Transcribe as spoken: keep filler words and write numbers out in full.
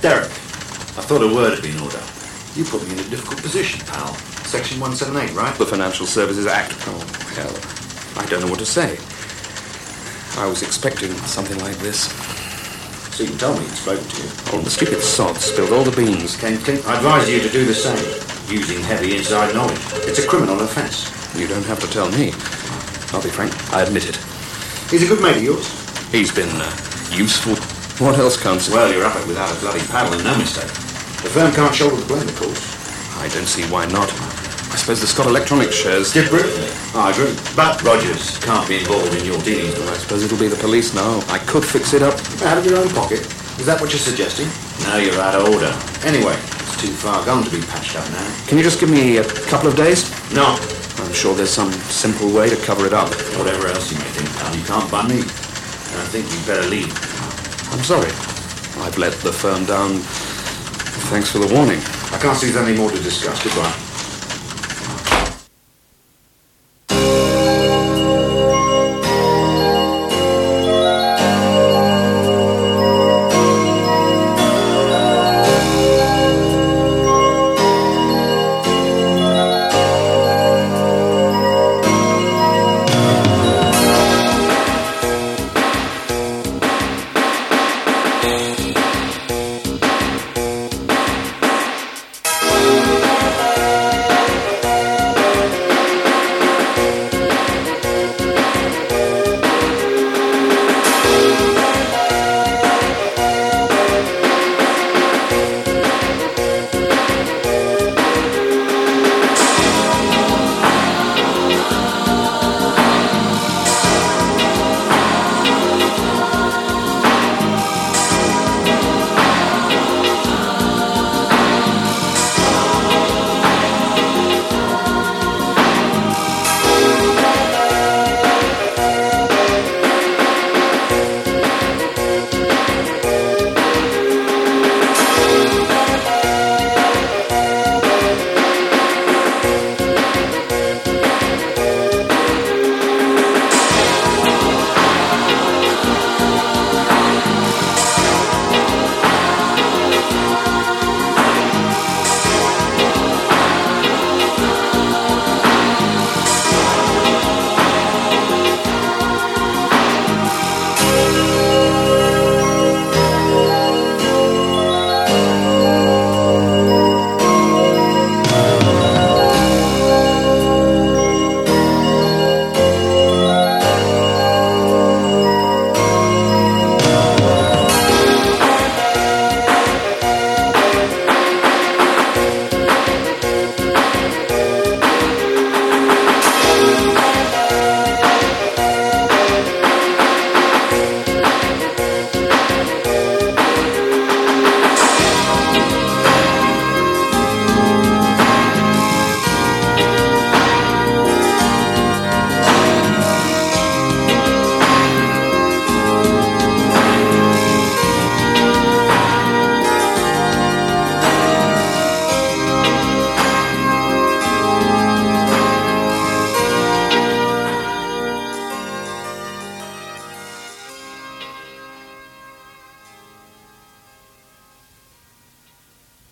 Derek, I thought a word had been in order. You put me in a difficult position, pal. Section one seventy-eight, right? The Financial Services Act. Oh, hell. I don't know what to say. I was expecting something like this. So you can tell me he'd spoken to you. Oh, the stupid sod spilled all the beans. Ken, Ken, I advise you to do the same, using heavy inside knowledge. It's a criminal offence. You don't have to tell me. I'll be frank, I admit it. He's a good mate of yours. He's been uh, useful. What else counts? Well, you're up it without a bloody paddle and no mistake. The firm can't shoulder the blame, of course. I don't see why not. I suppose the Scott Electronics shares... Did brilliantly. I agree. But Rogers can't be involved in your dealings. Well, I suppose it'll be the police now. I could fix it up. Out of your own pocket? Is that what you're suggesting? No, you're out of order. Anyway, it's too far gone to be patched up now. Can you just give me a couple of days? No. I'm sure there's some simple way to cover it up. Whatever else you may think, pal, you can't bun me. And I think you'd better leave. I'm sorry. I've let the firm down. Thanks for the warning. I can't see there's any more to discuss. Goodbye.